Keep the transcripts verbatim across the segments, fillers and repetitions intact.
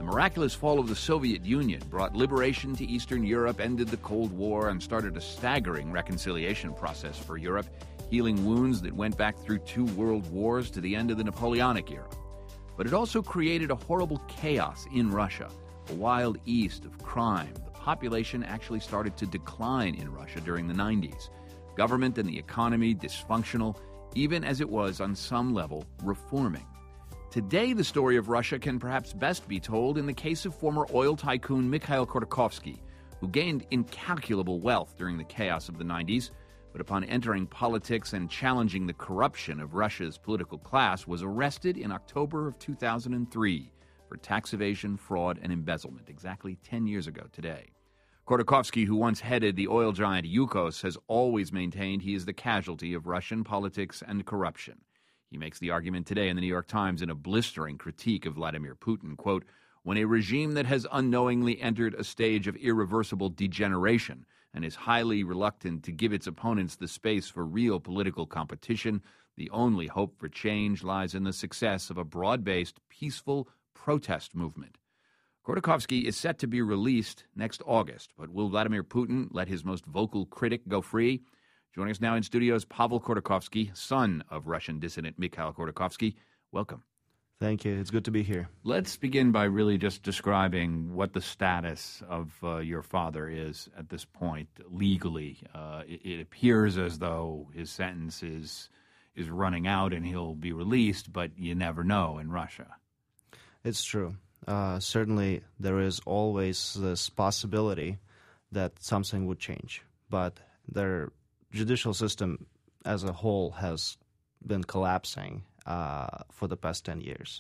The miraculous fall of the Soviet Union brought liberation to Eastern Europe, ended the Cold War, and started a staggering reconciliation process for Europe, healing wounds that went back through two world wars to the end of the Napoleonic era. But it also created a horrible chaos in Russia, a wild east of crime. The population actually started to decline in Russia during the nineties. Government and the economy dysfunctional, even as it was on some level reforming. Today, the story of Russia can perhaps best be told in the case of former oil tycoon Mikhail Khodorkovsky, who gained incalculable wealth during the chaos of the nineties, but upon entering politics and challenging the corruption of Russia's political class, was arrested in October of two thousand three for tax evasion, fraud, and embezzlement, exactly ten years ago today. Khodorkovsky, who once headed the oil giant Yukos, has always maintained he is the casualty of Russian politics and corruption. He makes the argument today in the New York Times in a blistering critique of Vladimir Putin, quote, "When a regime that has unknowingly entered a stage of irreversible degeneration and is highly reluctant to give its opponents the space for real political competition, the only hope for change lies in the success of a broad-based, peaceful protest movement." Khodorkovsky is set to be released next August, but will Vladimir Putin let his most vocal critic go free? Joining us now in studio is Pavel Khodorkovsky, son of Russian dissident Mikhail Khodorkovsky. Welcome. Thank you. It's good to be here. Let's begin by really just describing what the status of uh, your father is at this point legally. Uh, it, it appears as though his sentence is, is running out and he'll be released, but you never know in Russia. It's true. Uh, certainly there is always this possibility that something would change, but their judicial system as a whole has been collapsing uh, for the past ten years.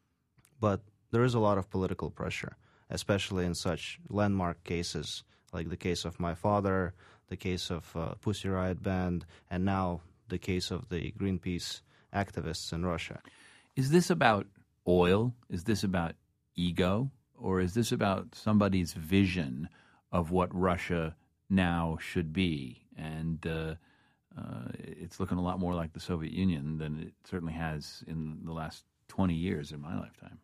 But there is a lot of political pressure, especially in such landmark cases like the case of my father, the case of uh, Pussy Riot Band, and now the case of the Greenpeace activists in Russia. Is this about oil? Is this about ego? Or is this about somebody's vision of what Russia now should be? And uh, uh, it's looking a lot more like the Soviet Union than it certainly has in the last twenty years in my lifetime.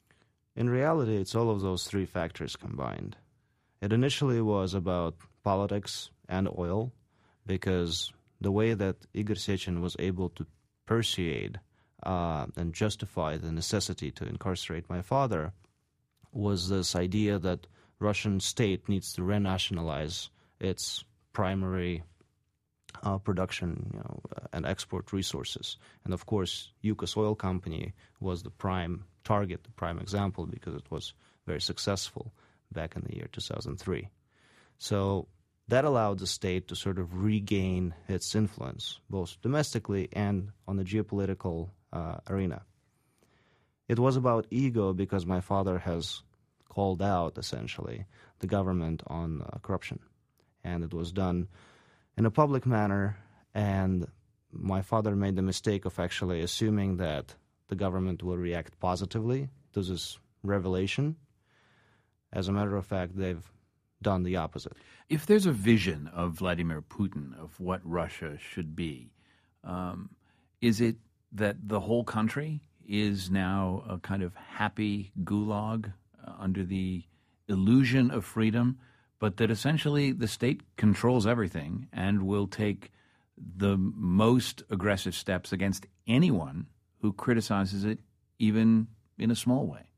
In reality, it's all of those three factors combined. It initially was about politics and oil, because the way that Igor Sechin was able to persuade uh, and justify the necessity to incarcerate my father was this idea that Russian state needs to renationalize its primary uh, production, you know, and export resources. And of course, Yukos Oil Company was the prime target, the prime example, because it was very successful back in the year two thousand three. So that allowed the state to sort of regain its influence, both domestically and on the geopolitical uh, arena. It was about ego because my father has called out, essentially, the government on uh, corruption. And it was done in a public manner, and my father made the mistake of actually assuming that the government will react positively to this revelation. As a matter of fact, they've done the opposite. If there's a vision of Vladimir Putin of what Russia should be, um, is it that the whole country is now a kind of happy gulag uh, under the illusion of freedom, but that essentially the state controls everything and will take the most aggressive steps against anyone who criticizes it, even in a small way?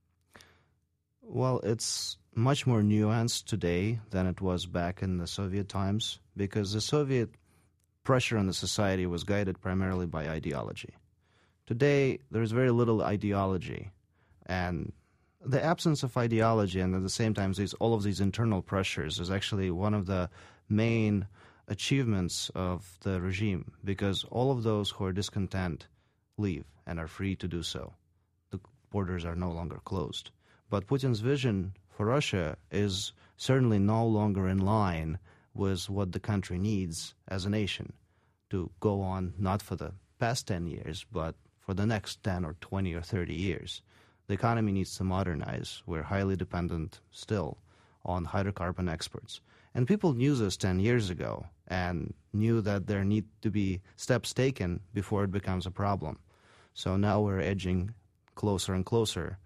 Well, it's much more nuanced today than it was back in the Soviet times, because the Soviet pressure on the society was guided primarily by ideology. Today, there's very little ideology, and the absence of ideology and at the same time these, all of these internal pressures is actually one of the main achievements of the regime, because all of those who are discontent leave and are free to do so. The borders are no longer closed. But Putin's vision for Russia is certainly no longer in line with what the country needs as a nation to go on, not for the past ten years, but for the next ten or twenty or thirty years. The economy needs to modernize. We're highly dependent still on hydrocarbon exports. And people knew this ten years ago and knew that there need to be steps taken before it becomes a problem. So now we're edging closer and closer to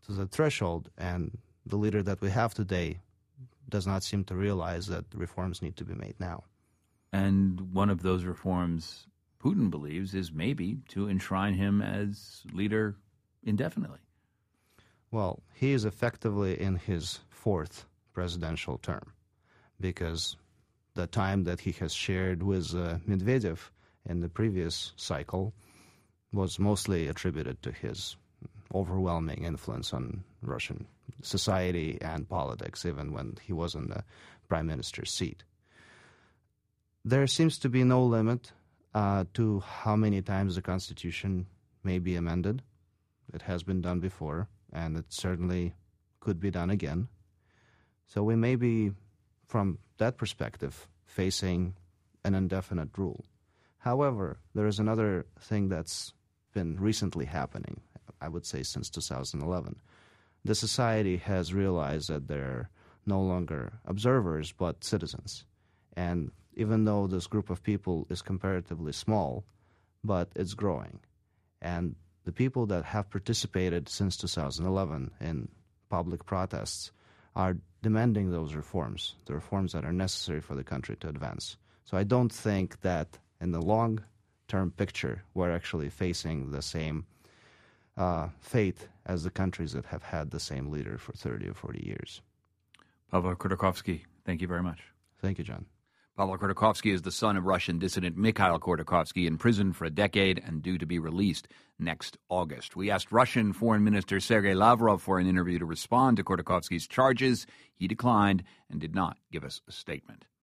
the threshold, and the leader that we have today does not seem to realize that reforms need to be made now. And one of those reforms Putin believes is maybe to enshrine him as leader indefinitely. Well, he is effectively in his fourth presidential term, because the time that he has shared with uh, Medvedev in the previous cycle was mostly attributed to his overwhelming influence on Russian society and politics, even when he was in the prime minister's seat. There seems to be no limit uh, to how many times the Constitution may be amended. It has been done before, and it certainly could be done again. So we may be, from that perspective, facing an indefinite rule. However, there is another thing that's been recently happening, I would say since two thousand eleven. The society has realized that they're no longer observers but citizens. And even though this group of people is comparatively small, but it's growing. And the people that have participated since two thousand eleven in public protests are demanding those reforms, the reforms that are necessary for the country to advance. So I don't think that in the long-term picture we're actually facing the same uh, fate as the countries that have had the same leader for thirty or forty years. Pavel Khodorkovsky, thank you very much. Thank you, John. Pavel Khodorkovsky is the son of Russian dissident Mikhail Khodorkovsky, in prison for a decade and due to be released next August. We asked Russian Foreign Minister Sergei Lavrov for an interview to respond to Khodorkovsky's charges. He declined and did not give us a statement.